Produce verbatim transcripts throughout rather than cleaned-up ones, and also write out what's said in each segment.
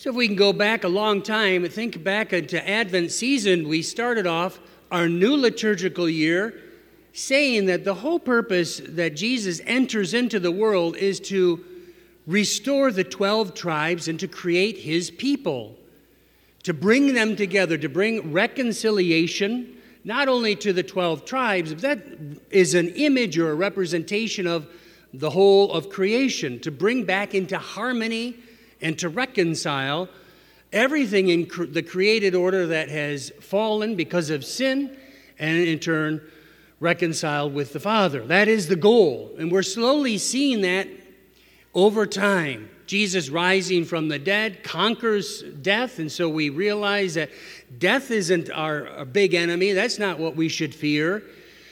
So if we can go back a long time, think back into Advent season, we started off our new liturgical year saying that the whole purpose that Jesus enters into the world is to restore the twelve tribes and to create his people, to bring them together, to bring reconciliation, not only to the twelve tribes, but that is an image or a representation of the whole of creation, to bring back into harmony and to reconcile everything in cr- the created order that has fallen because of sin, and in turn reconciled with the Father. That is the goal, and we're slowly seeing that over time. Jesus rising from the dead conquers death, and so we realize that death isn't our, our big enemy. That's not what we should fear.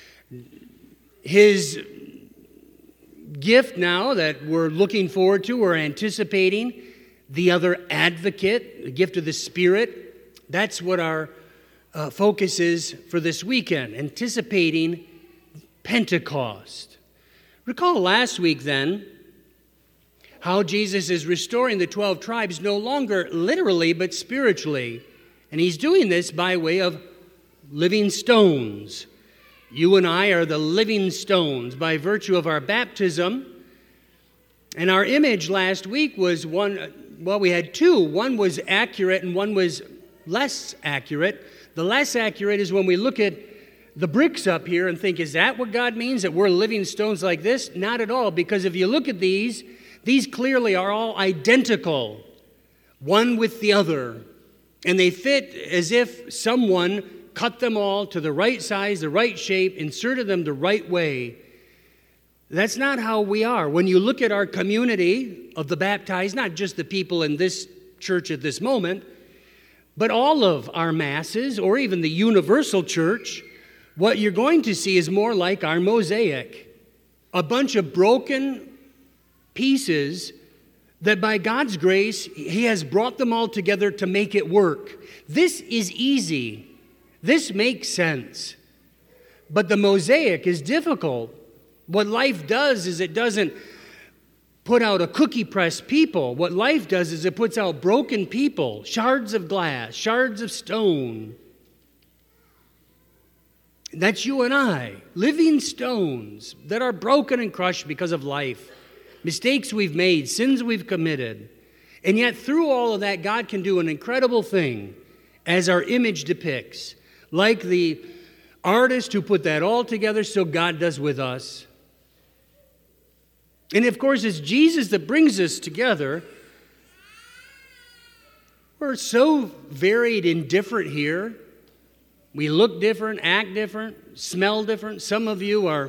His gift now that we're looking forward to, we're anticipating, the other advocate, the gift of the Spirit. That's what our uh, focus is for this weekend, anticipating Pentecost. Recall last week then how Jesus is restoring the twelve tribes no longer literally but spiritually. And he's doing this by way of living stones. You and I are the living stones by virtue of our baptism. And our image last week was one, well, we had two. One was accurate and one was less accurate. The less accurate is when we look at the bricks up here and think, is that what God means, that we're living stones like this? Not at all, because if you look at these, these clearly are all identical, one with the other. And they fit as if someone cut them all to the right size, the right shape, inserted them the right way. That's not how we are. When you look at our community of the baptized, not just the people in this church at this moment, but all of our masses, or even the universal church, what you're going to see is more like our mosaic. A bunch of broken pieces that by God's grace, he has brought them all together to make it work. This is easy. This makes sense. But the mosaic is difficult. What life does is it doesn't put out a cookie press people. What life does is it puts out broken people, shards of glass, shards of stone. That's you and I, living stones that are broken and crushed because of life, mistakes we've made, sins we've committed. And yet through all of that, God can do an incredible thing as our image depicts. Like the artist who put that all together, so God does with us. And of course, it's Jesus that brings us together. We're so varied and different here. We look different, act different, smell different. Some of you are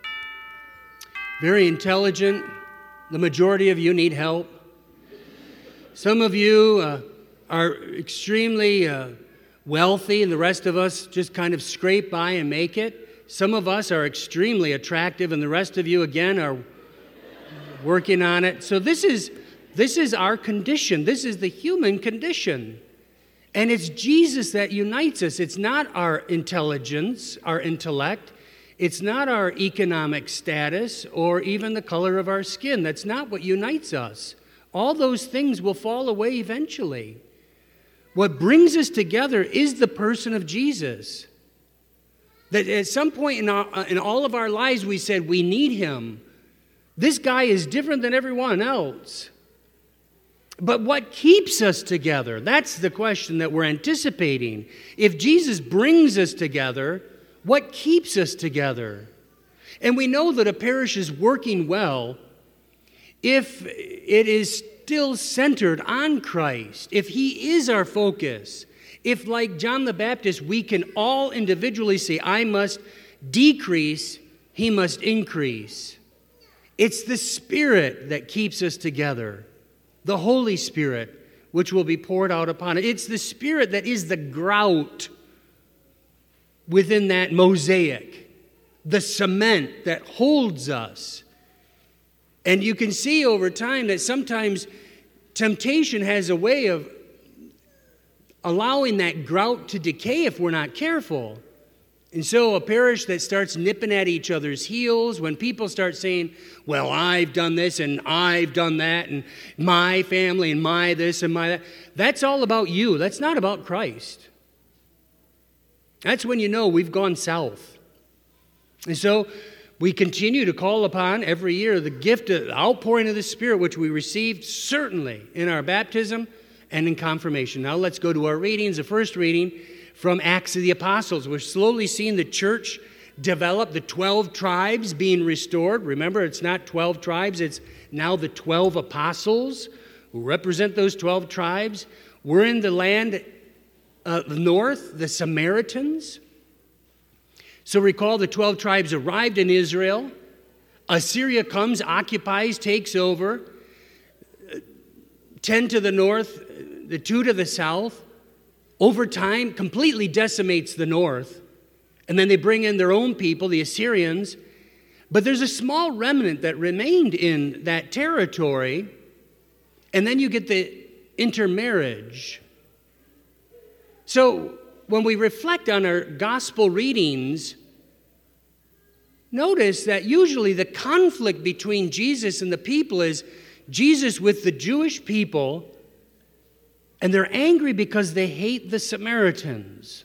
very intelligent. The majority of you need help. Some of you uh, are extremely uh, wealthy, and the rest of us just kind of scrape by and make it. Some of us are extremely attractive, and the rest of you, again, are working on it. So this is this is our condition. This is the human condition. And it's Jesus that unites us. It's not our intelligence, our intellect. It's not our economic status or even the color of our skin. That's not what unites us. All those things will fall away eventually. What brings us together is the person of Jesus. That at some point in, our, in all of our lives we said we need him. This guy is different than everyone else. But what keeps us together? That's the question that we're anticipating. If Jesus brings us together, what keeps us together? And we know that a parish is working well if it is still centered on Christ, if he is our focus, if, like John the Baptist, we can all individually say, I must decrease, he must increase. It's the Spirit that keeps us together, the Holy Spirit, which will be poured out upon it. It's the Spirit that is the grout within that mosaic, the cement that holds us. And you can see over time that sometimes temptation has a way of allowing that grout to decay if we're not careful. And so a parish that starts nipping at each other's heels, when people start saying, well, I've done this and I've done that and my family and my this and my that, that's all about you. That's not about Christ. That's when you know we've gone south. And so we continue to call upon every year the gift of the outpouring of the Spirit, which we received certainly in our baptism and in confirmation. Now let's go to our readings. The first reading from Acts of the Apostles. We're slowly seeing the church develop, the twelve tribes being restored. Remember, it's not twelve tribes, it's now the twelve apostles who represent those twelve tribes. We're in the land uh, north, the Samaritans. So recall the twelve tribes arrived in Israel. Assyria comes, occupies, takes over. ten to the north, the two to the south. Over time, completely decimates the north. And then they bring in their own people, the Assyrians. But there's a small remnant that remained in that territory. And then you get the intermarriage. So when we reflect on our gospel readings, notice that usually the conflict between Jesus and the people is Jesus with the Jewish people, and they're angry because they hate the Samaritans.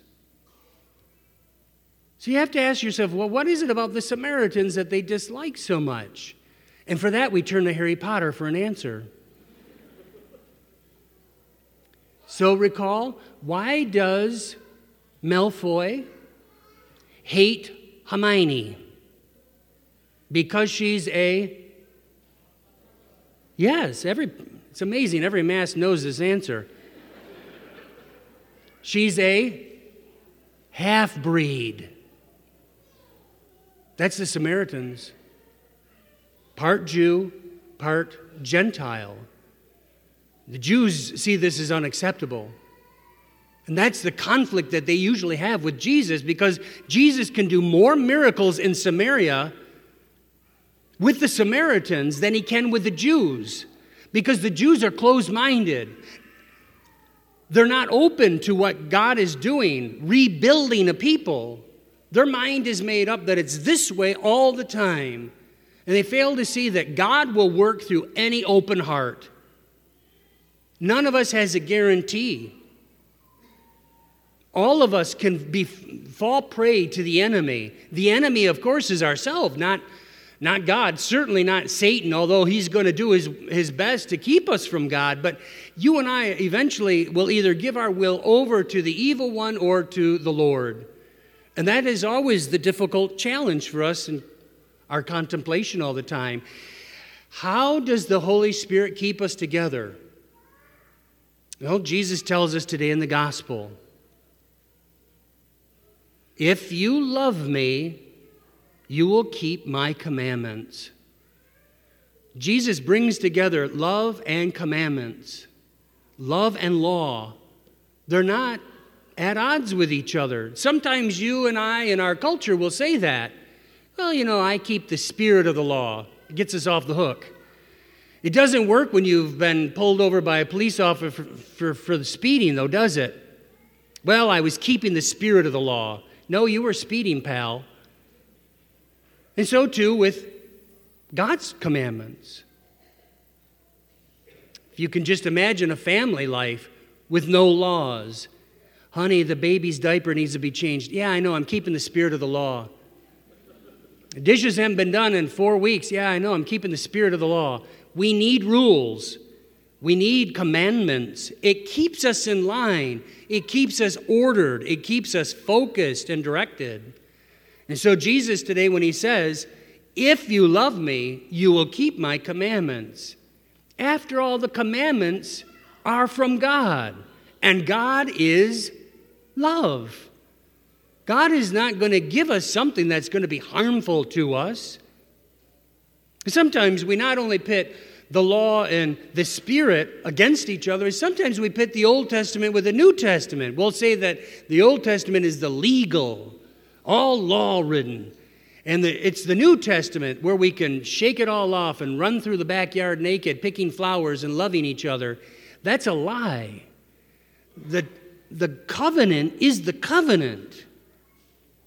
So you have to ask yourself, well, what is it about the Samaritans that they dislike so much? And for that, we turn to Harry Potter for an answer. So recall, why does Malfoy hate Hermione? Because she's a... Yes, every it's amazing. Every mass knows this answer. She's a half-breed. That's the Samaritans. Part Jew, part Gentile. The Jews see this as unacceptable. And that's the conflict that they usually have with Jesus, because Jesus can do more miracles in Samaria with the Samaritans than he can with the Jews, because the Jews are closed-minded. They're not open to what God is doing, rebuilding a people. Their mind is made up that it's this way all the time. And they fail to see that God will work through any open heart. None of us has a guarantee. All of us can be fall prey to the enemy. The enemy, of course, is ourselves, not, not God, certainly not Satan, although he's going to do his, his best to keep us from God. But you and I eventually will either give our will over to the evil one or to the Lord. And that is always the difficult challenge for us in our contemplation all the time. How does the Holy Spirit keep us together? Well, Jesus tells us today in the gospel, if you love me, you will keep my commandments. Jesus brings together love and commandments, love and law. They're not at odds with each other. Sometimes you and I in our culture will say that. Well, you know, I keep the spirit of the law. It gets us off the hook. It doesn't work when you've been pulled over by a police officer for, for, for the speeding, though, does it? Well, I was keeping the spirit of the law. No, you were speeding, pal. And so, too, with God's commandments. If you can just imagine a family life with no laws. Honey, the baby's diaper needs to be changed. Yeah, I know, I'm keeping the spirit of the law. The dishes haven't been done in four weeks. Yeah, I know, I'm keeping the spirit of the law. We need rules. We need commandments. It keeps us in line. It keeps us ordered. It keeps us focused and directed. And so Jesus today, when he says, if you love me, you will keep my commandments. After all, the commandments are from God. And God is love. God is not going to give us something that's going to be harmful to us. Sometimes we not only pit the law and the Spirit against each other, sometimes we pit the Old Testament with the New Testament. We'll say that the Old Testament is the legal, all law-ridden. And the, it's the New Testament where we can shake it all off and run through the backyard naked, picking flowers and loving each other. That's a lie. The, the covenant is the covenant.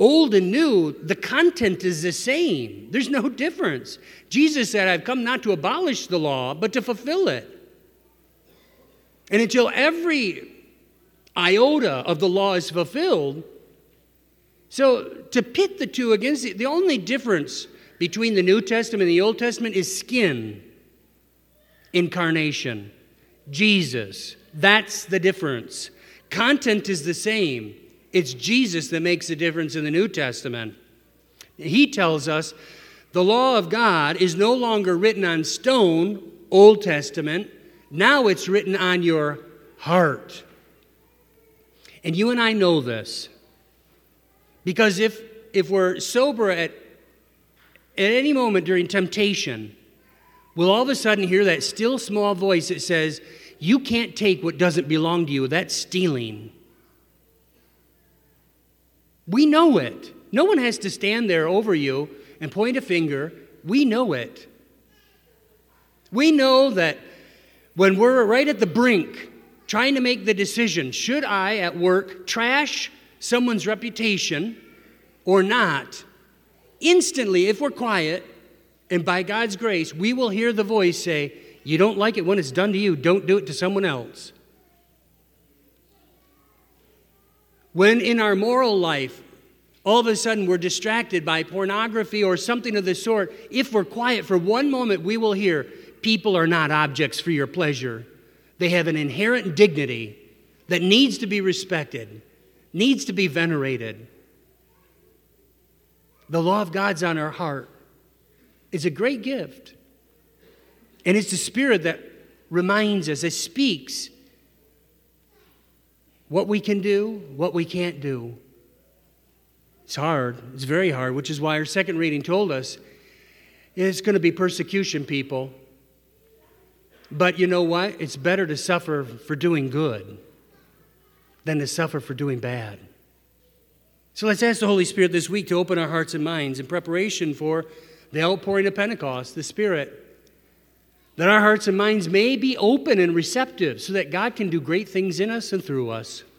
old and new, the content is the same. There's no difference. Jesus said, I've come not to abolish the law, but to fulfill it. And until every iota of the law is fulfilled, so to pit the two against it, the only difference between the New Testament and the Old Testament is skin, incarnation, Jesus. That's the difference. Content is the same. It's Jesus that makes the difference in the New Testament. He tells us the law of God is no longer written on stone, Old Testament. Now it's written on your heart. And you and I know this. Because if, if we're sober at, at any moment during temptation, we'll all of a sudden hear that still small voice that says, you can't take what doesn't belong to you. That's stealing. We know it. No one has to stand there over you and point a finger. We know it. We know that when we're right at the brink, trying to make the decision, should I at work trash someone's reputation or not? Instantly, if we're quiet, and by God's grace, we will hear the voice say, you don't like it when it's done to you, don't do it to someone else. When in our moral life, all of a sudden we're distracted by pornography or something of the sort, if we're quiet for one moment, we will hear, people are not objects for your pleasure. They have an inherent dignity that needs to be respected, needs to be venerated. The law of God's on our heart. It's a great gift. And it's the Spirit that reminds us, it speaks what we can do, what we can't do. It's hard. It's very hard, which is why our second reading told us it's going to be persecution, people. But you know what? It's better to suffer for doing good than to suffer for doing bad. So let's ask the Holy Spirit this week to open our hearts and minds in preparation for the outpouring of Pentecost, the Spirit, that our hearts and minds may be open and receptive so that God can do great things in us and through us.